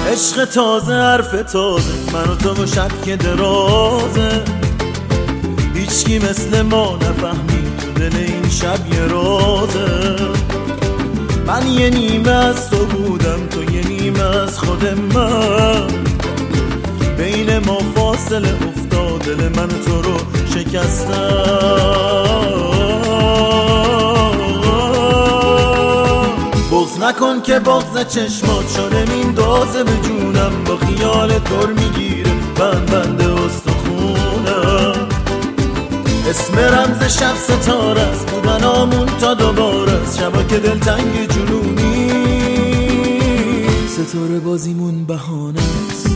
عشق تازه، حرف تازه، من و تو شب که درازه. هیچکی مثل ما نفهمید تو دل این شب یه رازه. من یه نیمه از تو بودم، تو یه نیمه از خود من. بین ما فاصله افتاد، دل من تو رو شکستم. بغض نکن که بغض چشمات شده میندازه به جونم. با خیال دور میگیره بند استخونم. اسم رمز شب ستاره است، بودن آمون تا دوباره است. شبا که دلتنگ جنونی، ستاره بازیمون بهانه است.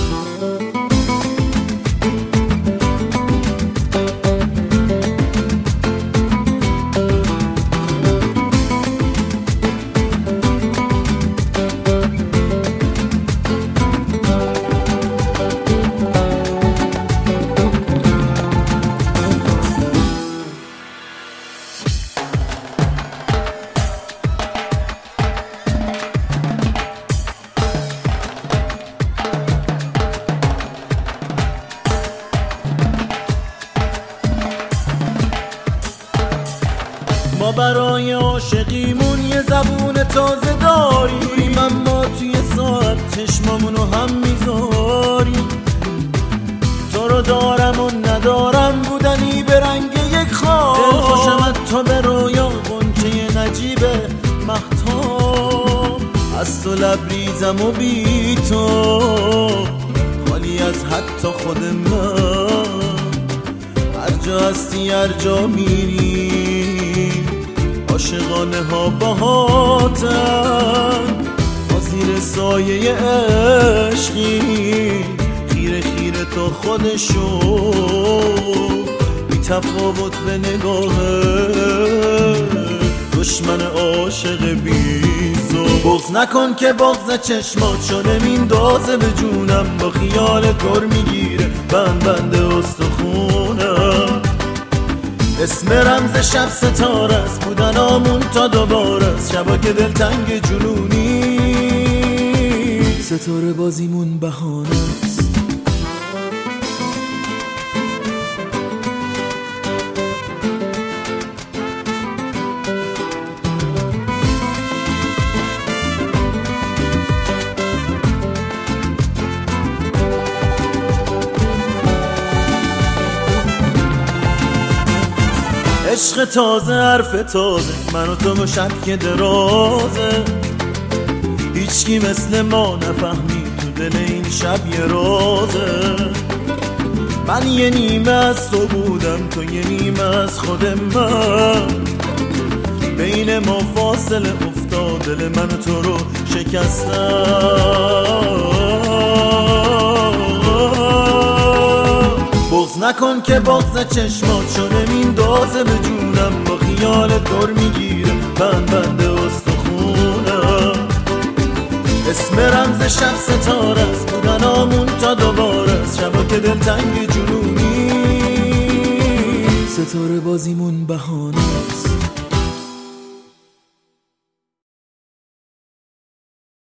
ما برای عاشقیمون یه زبون تازه داریم، اما توی ساعت چشمامونو هم میذاریم. تو رو دارم و ندارم، بودنی به رنگ یک خواب. دل خوشم تو به رویا، غنچه نجیب مهتاب. از تو لبریزم و بی تو خالی از حتی خود من. هر جا هستی هر جا میری، عاشقانه ها باهاتن. با زیر سایه عشقی، خیره خیره تا خودشو، بی تفاوت به نگاه دشمن عاشق بیزو. بغض نکن که بغض چشمات شده میندازه به جونم. با خیال دور میگیره بند استخونم. اسم رمز شب ستاره است، بودن آمون تا دوباره است. شبا که دلتنگ جنونی، ستاره بازیمون بهانه است. عشق تازه، حرف تازه، من و تو شب که درازه. هیچکی مثل ما نفهمید تو دل این شب یه رازه. من یه نیمه از تو بودم، تو یه نیمه از خود من. بین ما فاصله افتاد، دل من و تو رو شکستم. بغض نکن که بغض چشمات شده میندازه به جونم. با خیال دور میگیره بند استخونم. اسم رمز شب ستاره است، بودن آمون تا دوباره است. شبا که دلتنگ جنونی، ستاره بازیمون بهانه است.